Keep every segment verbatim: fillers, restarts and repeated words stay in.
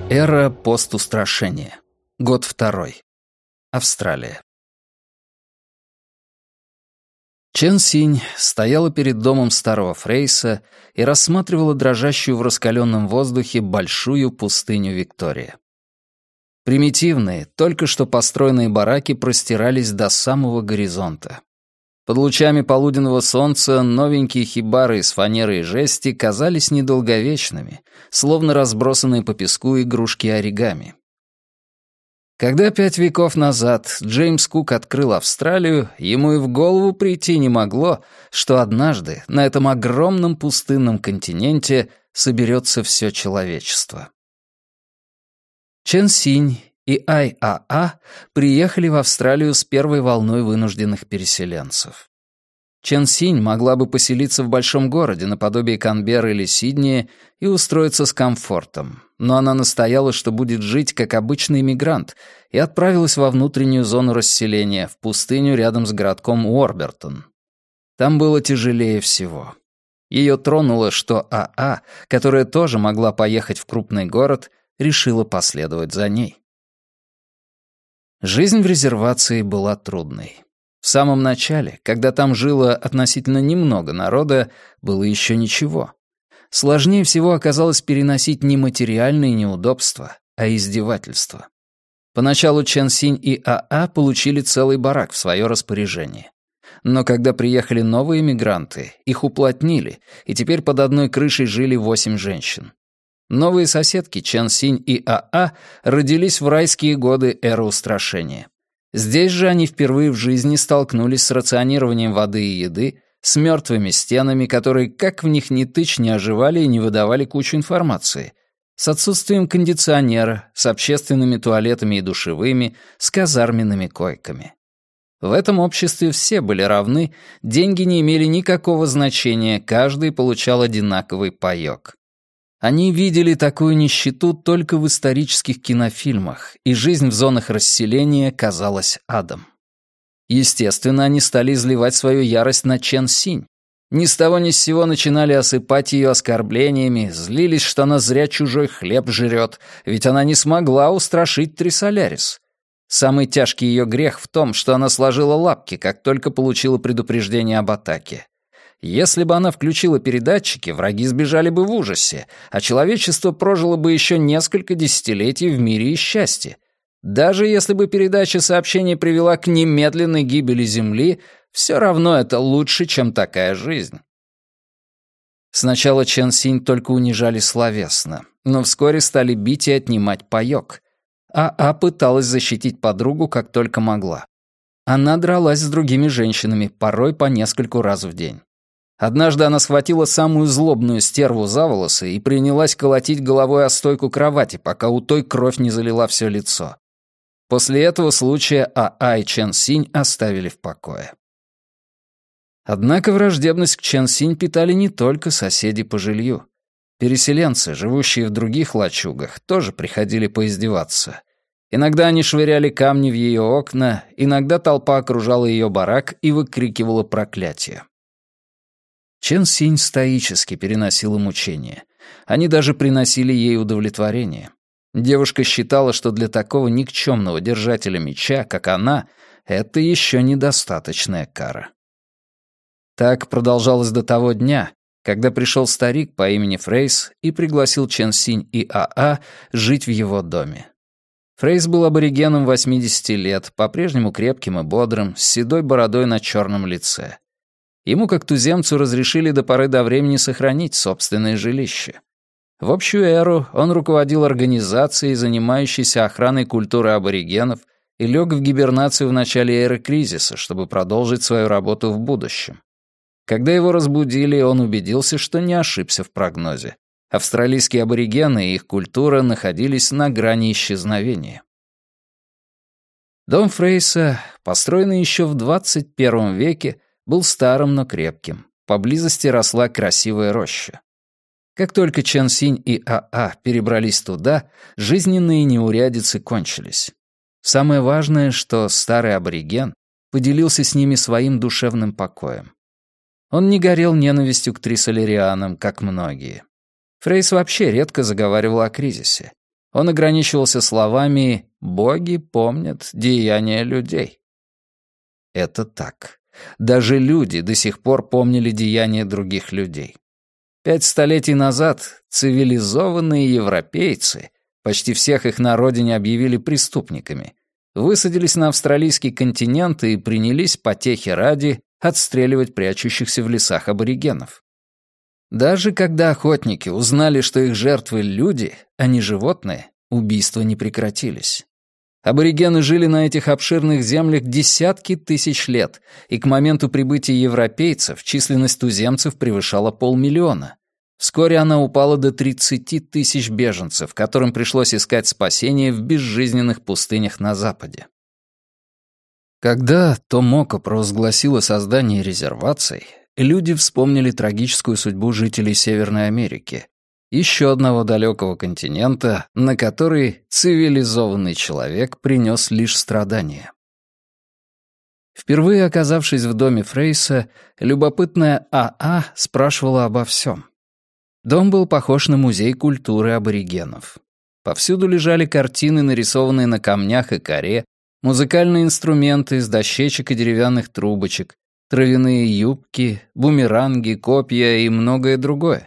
Эра постустрашения. Год второй. Австралия. Чен Синь стояла перед домом старого Фрейса и рассматривала дрожащую в раскаленном воздухе большую пустыню Виктория. Примитивные, только что построенные бараки простирались до самого горизонта. Под лучами полуденного солнца новенькие хибары из фанеры и жести казались недолговечными, словно разбросанные по песку игрушки оригами. Когда пять веков назад Джеймс Кук открыл Австралию, ему и в голову прийти не могло, что однажды на этом огромном пустынном континенте соберется все человечество. Чен Синь и Ай А А приехали в Австралию с первой волной вынужденных переселенцев. Чен Синь могла бы поселиться в большом городе наподобие Канберры или Сиднея и устроиться с комфортом, но она настояла, что будет жить как обычный иммигрант, и отправилась во внутреннюю зону расселения, в пустыню рядом с городком Уорбертон. Там было тяжелее всего. Ее тронуло, что А А, которая тоже могла поехать в крупный город, решила последовать за ней. Жизнь в резервации была трудной. В самом начале, когда там жило относительно немного народа, было еще ничего. Сложнее всего оказалось переносить не материальные неудобства, а издевательства. Поначалу Чен Синь и А А получили целый барак в свое распоряжение. Но когда приехали новые мигранты, их уплотнили, и теперь под одной крышей жили восемь женщин. Новые соседки Чен Синь и А А родились в райские годы эры устрашения. Здесь же они впервые в жизни столкнулись с рационированием воды и еды, с мертвыми стенами, которые, как в них ни тычь, не оживали и не выдавали кучу информации, с отсутствием кондиционера, с общественными туалетами и душевыми, с казарменными койками. В этом обществе все были равны, деньги не имели никакого значения, каждый получал одинаковый паёк. Они видели такую нищету только в исторических кинофильмах, и жизнь в зонах расселения казалась адом. Естественно, они стали изливать свою ярость на Чен Синь. Ни с того ни с сего начинали осыпать ее оскорблениями, злились, что она зря чужой хлеб жрет, ведь она не смогла устрашить Трисолярис. Самый тяжкий ее грех в том, что она сложила лапки, как только получила предупреждение об атаке. Если бы она включила передатчики, враги сбежали бы в ужасе, а человечество прожило бы еще несколько десятилетий в мире и счастье. Даже если бы передача сообщений привела к немедленной гибели Земли, все равно это лучше, чем такая жизнь. Сначала Чен Синь только унижали словесно, но вскоре стали бить и отнимать паёк. А А пыталась защитить подругу как только могла. Она дралась с другими женщинами, порой по нескольку раз в день. Однажды она схватила самую злобную стерву за волосы и принялась колотить головой о стойку кровати, пока у той кровь не залила все лицо. После этого случая А А и Чен Синь оставили в покое. Однако враждебность к Чен Синь питали не только соседи по жилью. Переселенцы, живущие в других лачугах, тоже приходили поиздеваться. Иногда они швыряли камни в ее окна, иногда толпа окружала ее барак и выкрикивала проклятия. Чен Синь стоически переносила мучения. Они даже приносили ей удовлетворение. Девушка считала, что для такого никчемного держателя меча, как она, это еще недостаточная кара. Так продолжалось до того дня, когда пришел старик по имени Фрейс и пригласил Чен Синь и А А жить в его доме. Фрейс был аборигеном восьмидесяти лет, по-прежнему крепким и бодрым, с седой бородой на черном лице. Ему, как туземцу, разрешили до поры до времени сохранить собственное жилище. В общую эру он руководил организацией, занимающейся охраной культуры аборигенов, и лег в гибернацию в начале эры кризиса, чтобы продолжить свою работу в будущем. Когда его разбудили, он убедился, что не ошибся в прогнозе. Австралийские аборигены и их культура находились на грани исчезновения. Дом Фрейса, построенный еще в двадцать первом веке, был старым, но крепким. Поблизости росла красивая роща. Как только Чен Синь и А А перебрались туда, жизненные неурядицы кончились. Самое важное, что старый абориген поделился с ними своим душевным покоем. Он не горел ненавистью к трисолерианам, как многие. Фрейс вообще редко заговаривал о кризисе. Он ограничивался словами «боги помнят деяния людей». Это так. Даже люди до сих пор помнили деяния других людей. Пять столетий назад цивилизованные европейцы, почти всех их на родине объявили преступниками, высадились на австралийский континент и принялись потехи ради отстреливать прячущихся в лесах аборигенов. Даже когда охотники узнали, что их жертвы — люди, а не животные, убийства не прекратились. Аборигены жили на этих обширных землях десятки тысяч лет, и к моменту прибытия европейцев численность туземцев превышала полмиллиона. Вскоре она упала до тридцати тысяч беженцев, которым пришлось искать спасение в безжизненных пустынях на западе. Когда Томоко провозгласила создание резерваций, люди вспомнили трагическую судьбу жителей Северной Америки, еще одного далекого континента, на который цивилизованный человек принес лишь страдания. Впервые оказавшись в доме Фрейса, любопытная А А спрашивала обо всем. Дом был похож на музей культуры аборигенов. Повсюду лежали картины, нарисованные на камнях и коре, музыкальные инструменты из дощечек и деревянных трубочек, травяные юбки, бумеранги, копья и многое другое.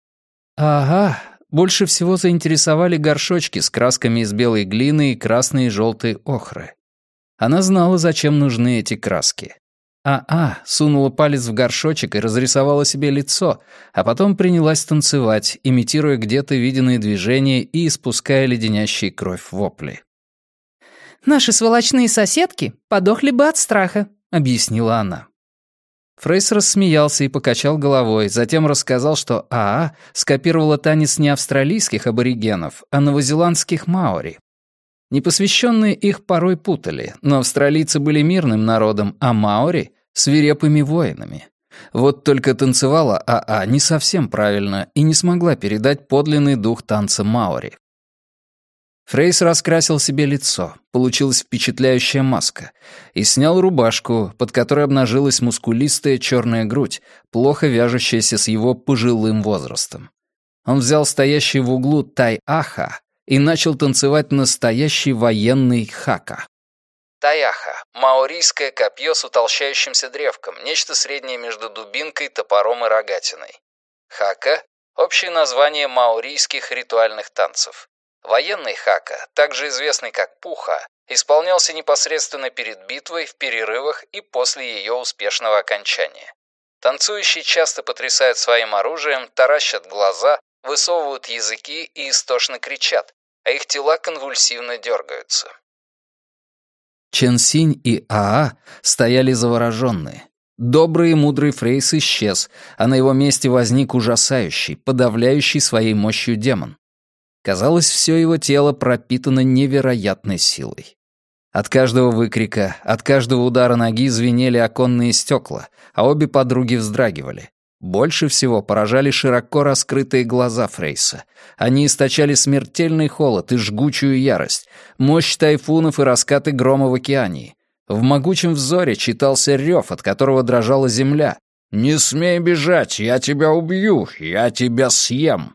Ага, больше всего заинтересовали горшочки с красками из белой глины и красной и желтой охры. Она знала, зачем нужны эти краски. А-а сунула палец в горшочек и разрисовала себе лицо, а потом принялась танцевать, имитируя где-то виденные движения и испуская леденящие кровь вопли. «Наши сволочные соседки подохли бы от страха», — объяснила она. Фрейс рассмеялся и покачал головой, затем рассказал, что А А скопировала танец не австралийских аборигенов, а новозеландских маори. Непосвященные их порой путали, но австралийцы были мирным народом, а маори — свирепыми воинами. Вот только танцевала А А не совсем правильно и не смогла передать подлинный дух танца маори. Фрейс раскрасил себе лицо, получилась впечатляющая маска, и снял рубашку, под которой обнажилась мускулистая черная грудь, плохо вяжущаяся с его пожилым возрастом. Он взял стоящий в углу тай-аха и начал танцевать настоящий военный хака. Тай-аха — маорийское копье с утолщающимся древком, нечто среднее между дубинкой, топором и рогатиной. Хака — общее название маорийских ритуальных танцев. Военный хака, также известный как пуха, исполнялся непосредственно перед битвой, в перерывах и после ее успешного окончания. Танцующие часто потрясают своим оружием, таращат глаза, высовывают языки и истошно кричат, а их тела конвульсивно дергаются. Чен Синь и А А стояли завороженные. Добрый и мудрый Фрейс исчез, а на его месте возник ужасающий, подавляющий своей мощью демон. Казалось, все его тело пропитано невероятной силой. От каждого выкрика, от каждого удара ноги звенели оконные стекла, а обе подруги вздрагивали. Больше всего поражали широко раскрытые глаза Фрейса. Они источали смертельный холод и жгучую ярость, мощь тайфунов и раскаты грома в океании. В могучем взоре читался рев, от которого дрожала земля. «Не смей бежать, я тебя убью, я тебя съем!»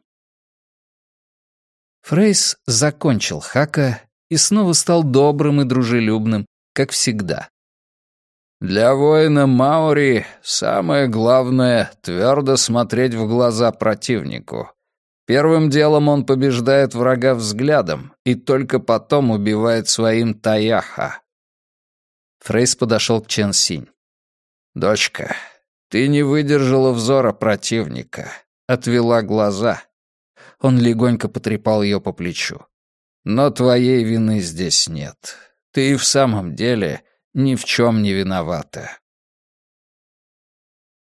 Фрейс закончил хака и снова стал добрым и дружелюбным, как всегда. Для воина маори самое главное — твердо смотреть в глаза противнику. Первым делом он побеждает врага взглядом и только потом убивает своим таяха. Фрейс подошел к Чен Синь. «Дочка, ты не выдержала взора противника, отвела глаза». Он легонько потрепал ее по плечу. «Но твоей вины здесь нет. Ты и в самом деле ни в чем не виновата».